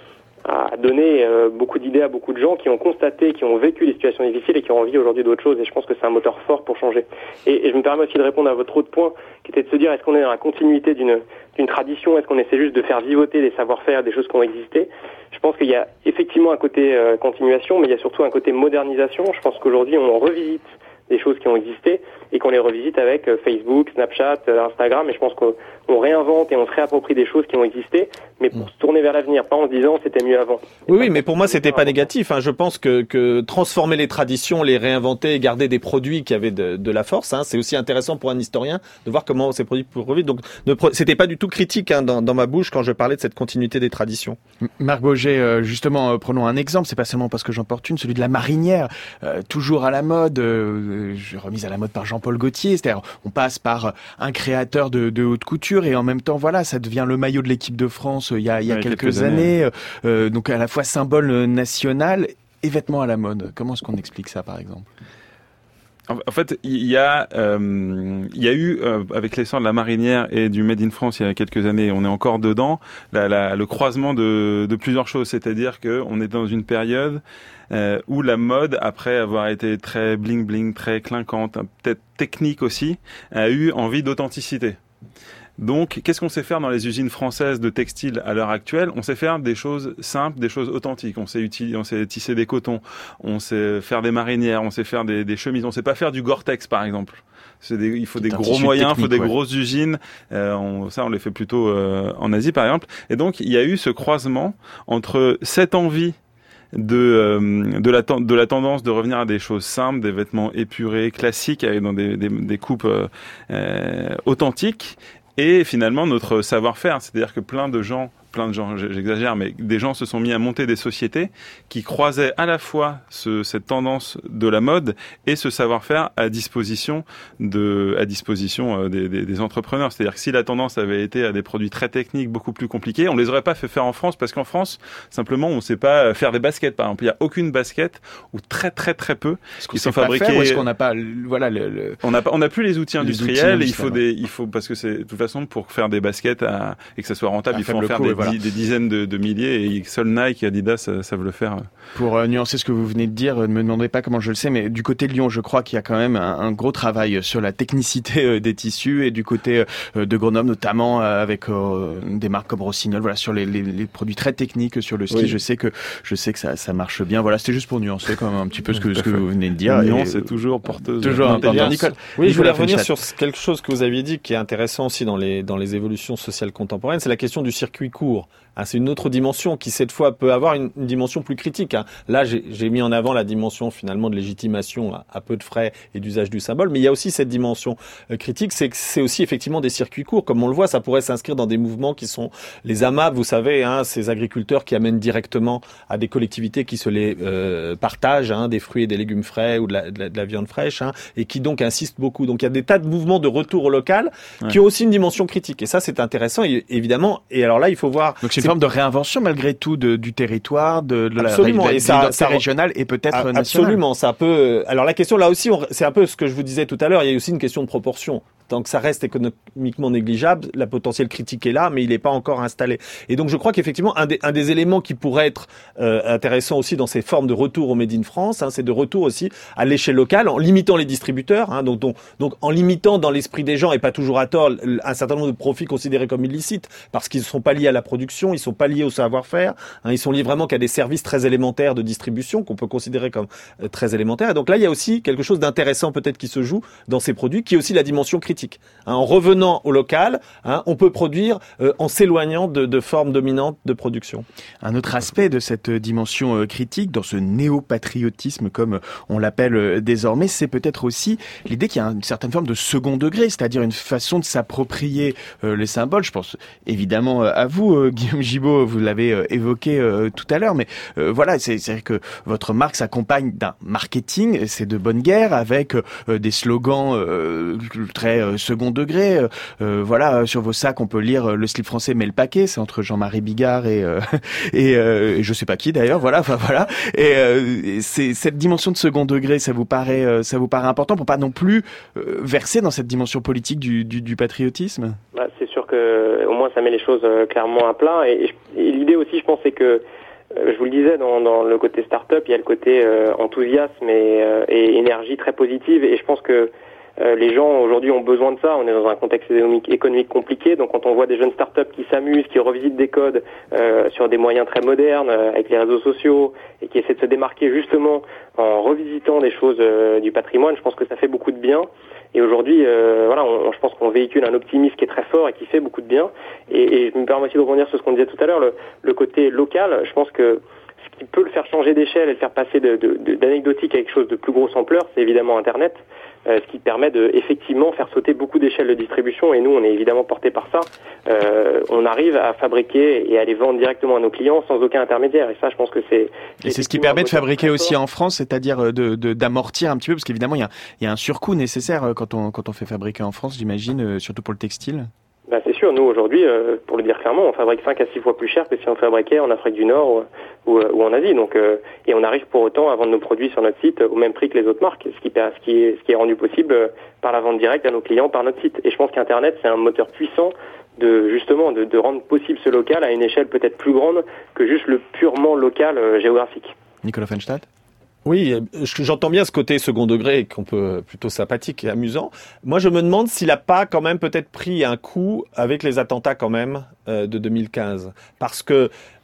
a donné euh, beaucoup d'idées à beaucoup de gens qui ont constaté, qui ont vécu des situations difficiles et qui ont envie aujourd'hui d'autre chose. Et je pense que c'est un moteur fort pour changer. Et, et je me permets aussi de répondre à votre autre point, qui était de se dire, est-ce qu'on est dans la continuité d'une, d'une tradition? Est-ce qu'on essaie juste de faire vivoter des savoir-faire, des choses qui ont existé? Je pense qu'il y a effectivement un côté euh, continuation, mais il y a surtout un côté modernisation. Je pense qu'aujourd'hui, on revisite des choses qui ont existé et qu'on les revisite avec euh, Facebook, Snapchat, euh, Instagram. Et je pense qu'on on réinvente et on se réapproprie des choses qui ont existé, mais pour se tourner vers l'avenir, pas en se disant c'était mieux avant.
Oui, oui, mais pour moi, c'était pas négatif. Hein. Je pense que, que transformer les traditions, les réinventer et garder des produits qui avaient de, de la force, hein, c'est aussi intéressant pour un historien de voir comment ces produits peuvent revivre. Donc, ne, c'était pas du tout critique hein, dans, dans ma bouche quand je parlais de cette continuité des traditions.
Marc Baugé, euh, justement, euh, prenons un exemple. C'est pas seulement parce que j'en porte une, celui de la marinière, euh, toujours à la mode, euh, remise à la mode par Jean-Paul Gaultier. C'est-à-dire, on passe par un créateur de, de haute couture et en même temps, voilà, ça devient le maillot de l'équipe de France euh, il y a, il y a ouais, quelques, quelques années. années. Euh, donc à la fois symbole national et vêtements à la mode. Comment est-ce qu'on explique ça, par exemple?
En fait, il y a, euh, il y a eu, euh, avec l'essor de la marinière et du Made in France il y a quelques années, on est encore dedans, la, la, le croisement de, de plusieurs choses. C'est-à-dire qu'on est dans une période euh, où la mode, après avoir été très bling-bling, très clinquante, peut-être technique aussi, a eu envie d'authenticité. Donc, qu'est-ce qu'on sait faire dans les usines françaises de textiles à l'heure actuelle? On sait faire des choses simples, des choses authentiques. On sait utiliser, on sait tisser des cotons, on sait faire des marinières, on sait faire des, des chemises. On sait pas faire du Gore-Tex, par exemple. C'est des, il faut des gros moyens, il faut des ouais. grosses usines. Euh, on, ça, on les fait plutôt euh, en Asie, par exemple. Et donc, il y a eu ce croisement entre cette envie de euh, de la de la tendance de revenir à des choses simples, des vêtements épurés, classiques, avec dans des des, des coupes euh, euh, authentiques, et finalement notre savoir-faire, c'est-à-dire que plein de gens plein de gens, j'exagère, mais des gens se sont mis à monter des sociétés qui croisaient à la fois ce, cette tendance de la mode et ce savoir-faire à disposition de, à disposition des, des, des entrepreneurs. C'est-à-dire que si la tendance avait été à des produits très techniques, beaucoup plus compliqués, on les aurait pas fait faire en France parce qu'en France, simplement, on sait pas faire des baskets, par exemple. Il y a aucune basket ou très très très peu qui sont fabriquées.
Faire, ou est-ce qu'on n'a pas, voilà, le, le...
on n'a pas, on n'a plus les outils
les
industriels.
Outils
et il faut des, il faut parce que c'est de toute façon pour faire des baskets à, et que ça soit rentable,
à
il faut en faire
coût,
des
Voilà.
des dizaines de, de milliers, et seul Nike et Adidas savent le faire.
Pour euh, nuancer ce que vous venez de dire, ne me demandez pas comment je le sais, mais du côté de Lyon, je crois qu'il y a quand même un, un gros travail sur la technicité euh, des tissus, et du côté euh, de Grenoble, notamment euh, avec euh, des marques comme Rossignol, voilà, sur les, les, les produits très techniques sur le ski. Oui. Je sais que je sais que ça, ça marche bien. Voilà, c'était juste pour nuancer quand même un petit peu ce que, ce que vous venez de dire.
Lyon, c'est toujours porteuse.
Toujours important. Nicole.
Oui, je voulais revenir sur quelque chose que vous aviez dit qui est intéressant aussi dans les dans les évolutions sociales contemporaines, c'est la question du circuit court. Ah, c'est une autre dimension qui, cette fois, peut avoir une, une dimension plus critique. Hein. Là, j'ai, j'ai mis en avant la dimension, finalement, de légitimation à, à peu de frais et d'usage du symbole. Mais il y a aussi cette dimension euh, critique, c'est que c'est aussi, effectivement, des circuits courts. Comme on le voit, ça pourrait s'inscrire dans des mouvements qui sont les A M A P, vous savez, hein, ces agriculteurs qui amènent directement à des collectivités qui se les euh, partagent, hein, des fruits et des légumes frais ou de la, de la, de la viande fraîche, hein, et qui, donc, insistent beaucoup. Donc, il y a des tas de mouvements de retour au local ouais. qui ont aussi une dimension critique. Et ça, c'est intéressant, et, évidemment. Et alors là, il faut voir...
Donc, c'est une forme de réinvention malgré tout de, du territoire, de, de absolument. la, de, de, et ça, ça régionale et peut-être a, nationale.
Absolument, ça peut. Alors la question là aussi, on, c'est un peu ce que je vous disais tout à l'heure. Il y a aussi une question de proportion. Tant que ça reste économiquement négligeable, la potentielle critique est là, mais il n'est pas encore installé. Et donc je crois qu'effectivement, un des, un des éléments qui pourrait être euh, intéressant aussi dans ces formes de retour au Made in France, hein, c'est de retour aussi à l'échelle locale, en limitant les distributeurs, hein, donc, donc, donc en limitant dans l'esprit des gens, et pas toujours à tort, un certain nombre de profits considérés comme illicites, parce qu'ils ne sont pas liés à la production, ils ne sont pas liés au savoir-faire, hein, ils sont liés vraiment qu'à des services très élémentaires de distribution, qu'on peut considérer comme euh, très élémentaires. Et donc là, il y a aussi quelque chose d'intéressant peut-être qui se joue dans ces produits, qui est aussi la dimension critique. Hein, en revenant au local, hein, on peut produire euh, en s'éloignant de, de formes dominantes de production.
Un autre aspect de cette dimension euh, critique, dans ce néo-patriotisme comme on l'appelle euh, désormais, c'est peut-être aussi l'idée qu'il y a une certaine forme de second degré, c'est-à-dire une façon de s'approprier euh, les symboles. Je pense évidemment euh, à vous, euh, Guillaume Gibaud, vous l'avez euh, évoqué euh, tout à l'heure, mais euh, voilà, c'est, c'est que votre marque s'accompagne d'un marketing, c'est de bonne guerre, avec euh, des slogans euh, très euh, second degré. Euh, euh, voilà, sur vos sacs, on peut lire euh, le slip français met le paquet. C'est entre Jean-Marie Bigard et euh, et, euh, et je sais pas qui d'ailleurs. Voilà, enfin voilà. Et, euh, et c'est cette dimension de second degré, ça vous paraît, euh, ça vous paraît important pour pas non plus euh, verser dans cette dimension politique du, du, du patriotisme.
Bah, c'est sûr que au moins ça met les choses euh, clairement à plat. Et, et l'idée aussi, je pense, c'est que euh, je vous le disais, dans, dans le côté start-up, il y a le côté euh, enthousiasme et, euh, et énergie très positive. Et je pense que Euh, les gens aujourd'hui ont besoin de ça. On est dans un contexte économique, économique compliqué, donc quand on voit des jeunes startups qui s'amusent, qui revisitent des codes euh, sur des moyens très modernes, euh, avec les réseaux sociaux, et qui essaient de se démarquer justement en revisitant des choses euh, du patrimoine, je pense que ça fait beaucoup de bien. Et aujourd'hui, euh, voilà, on, je pense qu'on véhicule un optimisme qui est très fort et qui fait beaucoup de bien. Et, et je me permets aussi de rebondir sur ce qu'on disait tout à l'heure, le, le côté local. Je pense que ce qui peut le faire changer d'échelle et le faire passer de, de, de, d'anecdotique à quelque chose de plus grosse ampleur, c'est évidemment Internet, euh, ce qui permet de effectivement faire sauter beaucoup d'échelles de distribution. Et nous, on est évidemment portés par ça. Euh, on arrive à fabriquer et à les vendre directement à nos clients sans aucun intermédiaire. Et ça, je pense que c'est...
Et c'est ce qui permet de fabriquer aussi en France, c'est-à-dire de, de, d'amortir un petit peu, parce qu'évidemment, il y a, il y a un surcoût nécessaire quand on, quand on fait fabriquer en France, j'imagine, surtout pour le textile.
Ben c'est sûr, nous aujourd'hui, euh, pour le dire clairement, on fabrique cinq à six fois plus cher que si on fabriquait en Afrique du Nord ou, ou, ou en Asie. Donc, euh, et on arrive pour autant à vendre nos produits sur notre site au même prix que les autres marques, ce qui, ce qui, est, ce qui est rendu possible par la vente directe à nos clients par notre site. Et je pense qu'Internet, c'est un moteur puissant de justement de, de rendre possible ce local à une échelle peut-être plus grande que juste le purement local euh, géographique.
Nicolas Fenstadt.
Oui, j'entends bien ce côté second degré qu'on peut plutôt sympathique et amusant. Moi, je me demande s'il a pas quand même peut-être pris un coup avec les attentats quand même euh, de deux mille quinze, parce que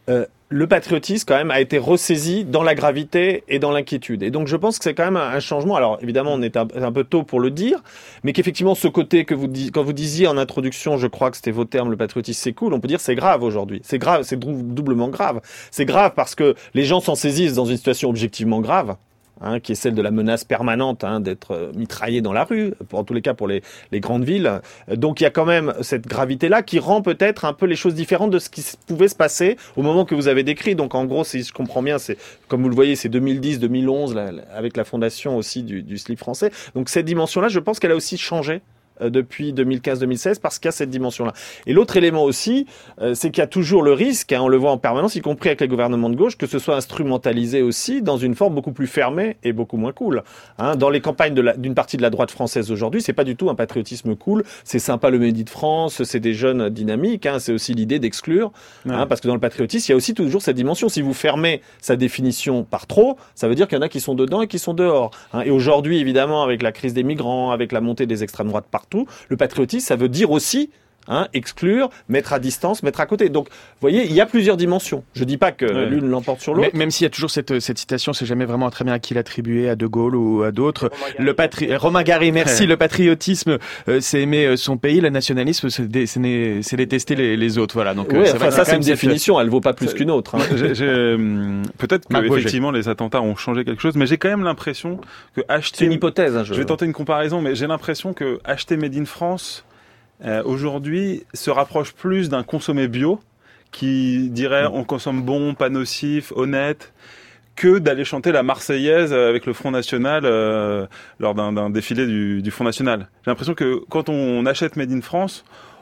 euh, le patriotisme quand même a été ressaisi dans la gravité et dans l'inquiétude. Et donc je pense que c'est quand même un, un changement. Alors évidemment, on est un, un peu tôt pour le dire, mais qu'effectivement ce côté que vous dis, quand vous disiez en introduction, je crois que c'était vos termes, le patriotisme c'est cool, on peut dire c'est grave aujourd'hui. C'est grave, c'est doublement grave. C'est grave parce que les gens s'en saisissent dans une situation objectivement grave. Hein, qui est celle de la menace permanente hein, d'être mitraillé dans la rue, pour, en tous les cas pour les, les grandes villes. Donc il y a quand même cette gravité-là qui rend peut-être un peu les choses différentes de ce qui pouvait se passer au moment que vous avez décrit. Donc en gros, si je comprends bien, c'est comme vous le voyez, c'est deux mille dix, deux mille onze, là, avec la fondation aussi du, du slip français. Donc cette dimension-là, je pense qu'elle a aussi changé depuis deux mille quinze deux mille seize parce qu'il y a cette dimension-là. Et l'autre élément aussi, euh, c'est qu'il y a toujours le risque, hein, on le voit en permanence, y compris avec les gouvernements de gauche, que ce soit instrumentalisé aussi dans une forme beaucoup plus fermée et beaucoup moins cool. Hein, dans les campagnes de la, d'une partie de la droite française aujourd'hui, c'est pas du tout un patriotisme cool, c'est sympa le Made in France, c'est des jeunes dynamiques, hein, c'est aussi l'idée d'exclure, ouais. hein, parce que dans le patriotisme, il y a aussi toujours cette dimension. Si vous fermez sa définition par trop, ça veut dire qu'il y en a qui sont dedans et qui sont dehors. Hein. Et aujourd'hui, évidemment, avec la crise des migrants, avec la montée des extrêmes droites partout, Tout. Le patriotisme, ça veut dire aussi hein, exclure, mettre à distance, mettre à côté. Donc, vous voyez, il y a plusieurs dimensions. Je dis pas que ouais. l'une l'emporte sur l'autre.
Mais, même s'il y a toujours cette, cette citation, c'est jamais vraiment très bien à qui l'attribuer, à De Gaulle ou à d'autres. Le patri... Romain Gary, merci. Le patriotisme, euh, c'est aimer son pays. Le nationalisme, c'est, dé... c'est, né... c'est détester les, les autres. Voilà. Donc,
ouais,
euh, c'est
enfin, ça, c'est une cette... définition. Elle vaut pas plus c'est... qu'une autre. Hein.
j'ai, j'ai... Peut-être que effectivement les attentats ont changé quelque chose, mais j'ai quand même l'impression que acheter.
C'est une hypothèse. Hein,
je... je vais tenter une comparaison, mais j'ai l'impression que acheter Made in France Euh, aujourd'hui, se rapproche plus d'un consommé bio qui dirait mmh. on consomme bon, pas nocif, honnête, que d'aller chanter la Marseillaise avec le Front National euh, lors d'un, d'un défilé du, du Front National. J'ai l'impression que quand on achète Made in France,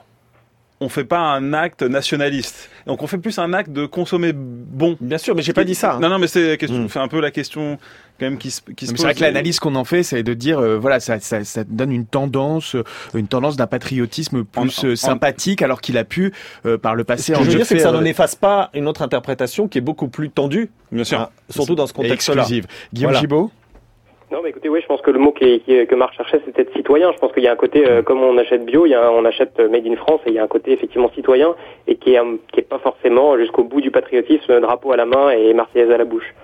on fait pas un acte nationaliste. Donc on fait plus un acte de consommer bon.
Bien sûr, mais j'ai pas dit ça. Hein.
Non, non, mais c'est, question, mmh. c'est un peu la question quand même qui se, qui se pose.
C'est vrai que l'analyse qu'on en fait, c'est de dire, euh, voilà, ça, ça, ça donne une tendance, une tendance d'un patriotisme plus en, en, sympathique, alors qu'il a pu, euh, par le passé,
Ce que
en
je veux dire, c'est que ça
euh...
n'efface pas une autre interprétation qui est beaucoup plus tendue.
Bien sûr. Hein,
surtout dans ce contexte-là.
Exclusive. Guillaume
voilà.
Gibault.
Non, mais écoutez, oui, je pense que le mot qui est, qui est, que Marc cherchait, c'était citoyen. Je pense qu'il y a un côté, euh, comme on achète bio, il y a un, on achète Made in France, et il y a un côté effectivement citoyen, et qui est, um, qui est pas forcément jusqu'au bout du patriotisme, drapeau à la main et Marseillaise à la bouche.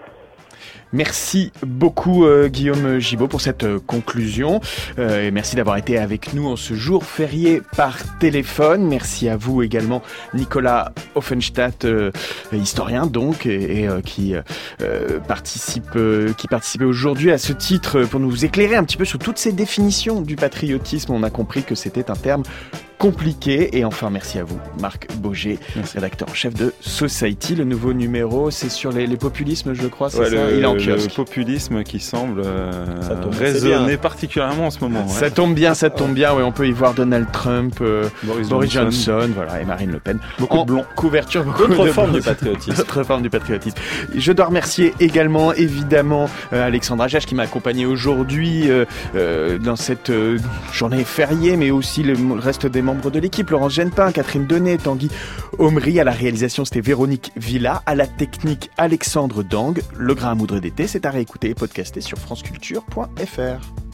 Merci beaucoup euh, Guillaume Gibault pour cette euh, conclusion euh, et merci d'avoir été avec nous en ce jour férié par téléphone. Merci à vous également Nicolas Offenstadt, euh, historien donc et, et euh, qui euh, participe euh, qui participait aujourd'hui à ce titre pour nous éclairer un petit peu sur toutes ces définitions du patriotisme. On a compris que c'était un terme compliqué. Et enfin, merci à vous, Marc Baugé, merci. Rédacteur en chef de Society. Le nouveau numéro, c'est sur les, les populismes, je crois, c'est ouais, ça.
Le,
Il est en
le
kiosque.
populisme qui semble euh, résonner particulièrement en ce moment. Ouais.
Ça tombe bien, ça tombe bien. Ouais, on peut y voir Donald Trump, euh, Boris, Boris Johnson, Johnson, voilà, et Marine Le Pen.
Beaucoup
en
de blonds.
Couverture, beaucoup
d'autres
de
formes du patriotisme.
D'autres formes du patriotisme. Je dois remercier également, évidemment, euh, Alexandre Ajache qui m'a accompagné aujourd'hui euh, euh, dans cette euh, journée fériée, mais aussi le, le reste des membres de l'équipe, Laurence Genepin, Catherine Denet, Tanguy Omri. À la réalisation, c'était Véronique Villa. À la technique, Alexandre Dang. Le Grain à moudre d'été, c'est à réécouter et podcaster sur franceculture point f r.